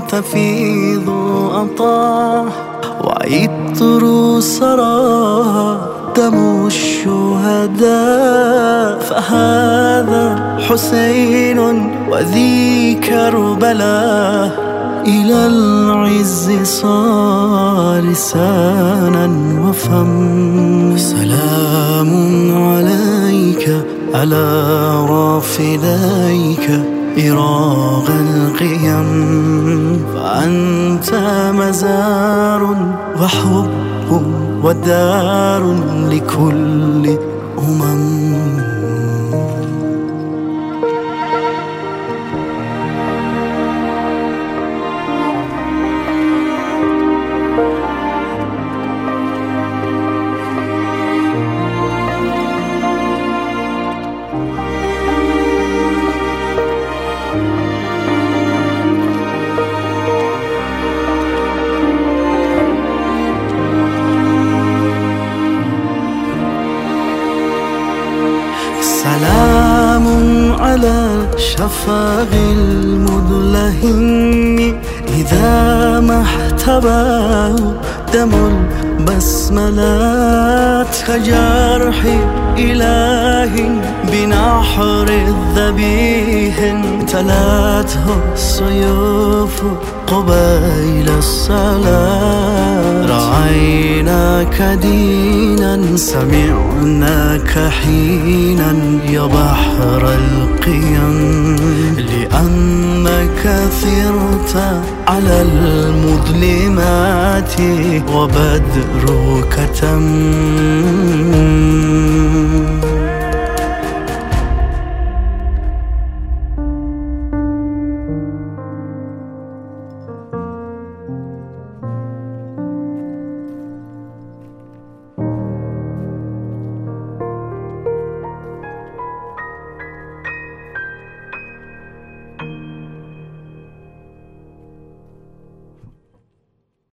تفيض أطاه وعطر سرى دم الشهداء. فهذا حسين وذي كربلاء إلى العز صار لسانا وفم. سلام عليك على رافديك إراغ القيم. فأنت مزار وحب ودار لكل سلام على الشفاغ المدلهم إذا ما احتواه دم البسملات. كجرح إله بنحر الذبيح تلاته السيوف قبيل الصلاة. رأيناك دينا سمعناك حينا يا بحر القيم. لأنك ثرت على المظلمات وبدرك تم.